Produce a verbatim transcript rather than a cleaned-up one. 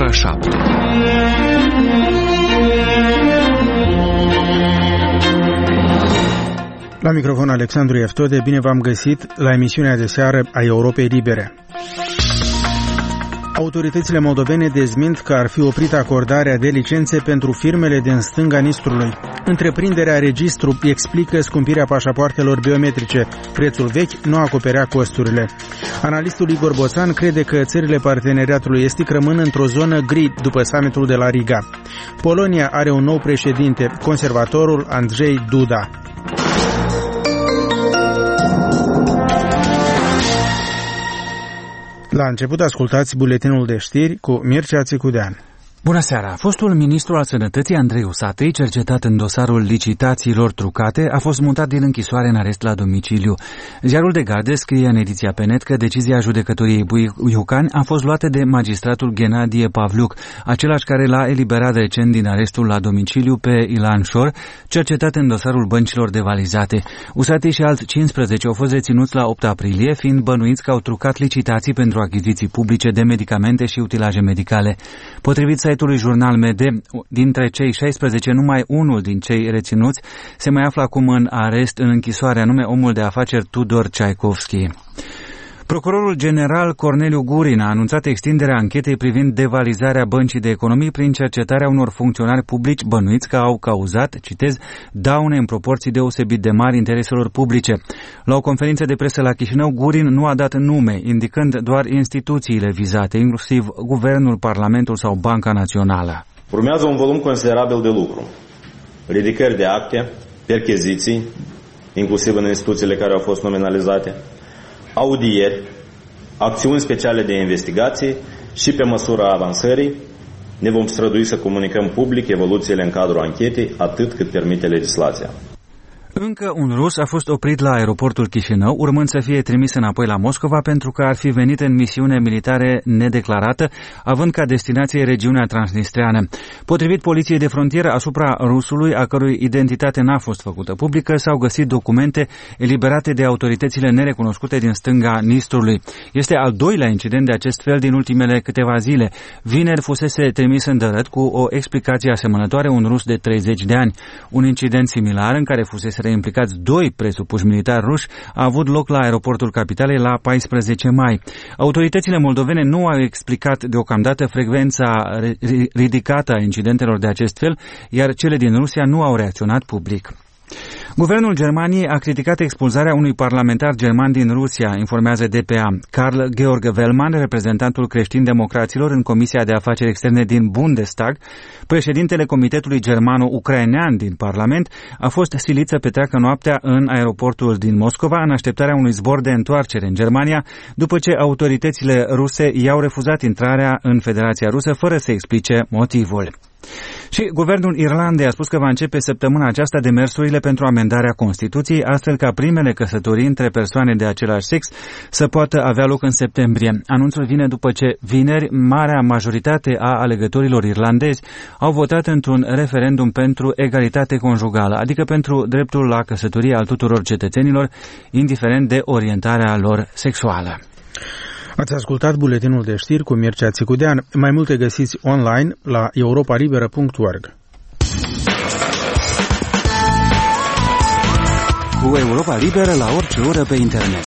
ora șapte. La microfon Alexandru Eftode, bine v-am găsit la emisiunea de seară a Europei Libere. Autoritățile moldovene dezmint că ar fi oprit acordarea de licențe pentru firmele din stânga Nistrului. Întreprinderea Registru explică scumpirea pașapoartelor biometrice. Prețul vechi nu acoperea costurile. Analistul Igor Boțan crede că țările parteneriatului estic rămân într-o zonă gri după summitul de la Riga. Polonia are un nou președinte, conservatorul Andrzej Duda. La început ascultați buletinul de știri cu Mircea Țicudean. Bună seara! Fostul ministru al Sănătății, Andrei Usatăi, cercetat în dosarul licitațiilor trucate, a fost mutat din închisoare în arest la domiciliu. Ziarul de Garde scrie în ediția pe net că decizia judecătoriei Buiucani a fost luată de magistratul Ghenadie Pavliuc, același care l-a eliberat recent din arestul la domiciliu pe Ilan Șor, cercetat în dosarul băncilor devalizate. Usatăi și alți cincisprezece au fost reținuți la opt aprilie, fiind bănuiți că au trucat licitații pentru achiziții publice de medicamente și utilaje medicale. Potrivit site-ului Jurnal M D, dintre cei șaisprezece, numai unul din cei reținuți se mai află acum în arest în închisoare, anume omul de afaceri Tudor Ceaikovski. Procurorul general Corneliu Gurin a anunțat extinderea anchetei privind devalizarea Băncii de Economii prin cercetarea unor funcționari publici bănuiți că au cauzat, citez, daune în proporții deosebit de mari intereselor publice. La o conferință de presă la Chișinău, Gurin nu a dat nume, indicând doar instituțiile vizate, inclusiv Guvernul, Parlamentul sau Banca Națională. Urmează un volum considerabil de lucru. Ridicări de acte, percheziții, inclusiv în instituțiile care au fost nominalizate, audieri, acțiuni speciale de investigație și, pe măsura avansării, ne vom strădui să comunicăm public evoluțiile în cadrul anchetei, atât cât permite legislația. Încă un rus a fost oprit la aeroportul Chișinău, urmând să fie trimis înapoi la Moscova pentru că ar fi venit în misiune militare nedeclarată, având ca destinație regiunea transnistreană. Potrivit poliției de frontieră, asupra rusului, a cărui identitate n-a fost făcută publică, s-au găsit documente eliberate de autoritățile nerecunoscute din stânga Nistrului. Este al doilea incident de acest fel din ultimele câteva zile. Vineri fusese trimis în Dărăt cu o explicație asemănătoare un rus de treizeci de ani. Un incident similar în care fusese implicați doi presupuși militari ruși a avut loc la aeroportul capitalei la paisprezece mai. Autoritățile moldovene nu au explicat deocamdată frecvența ridicată a incidentelor de acest fel, iar cele din Rusia nu au reacționat public. Guvernul Germaniei a criticat expulzarea unui parlamentar german din Rusia, informează D P A. Karl Georg Wellmann, reprezentantul creștin-democraților în Comisia de Afaceri Externe din Bundestag, președintele Comitetului Germano-Ucrainean din Parlament, a fost silit să petreacă noaptea în aeroportul din Moscova în așteptarea unui zbor de întoarcere în Germania, după ce autoritățile ruse i-au refuzat intrarea în Federația Rusă fără să explice motivul. Și guvernul Irlandei a spus că va începe săptămâna aceasta demersurile pentru amendarea Constituției, astfel ca primele căsătorii între persoane de același sex să poată avea loc în septembrie. Anunțul vine după ce vineri marea majoritate a alegătorilor irlandezi au votat într-un referendum pentru egalitate conjugală, adică pentru dreptul la căsătorie al tuturor cetățenilor, indiferent de orientarea lor sexuală. Ați ascultat buletinul de știri cu Mircea Țicudean. Mai multe găsiți online la europa liberă punct org. Cu Europa Liberă la orice oră pe internet.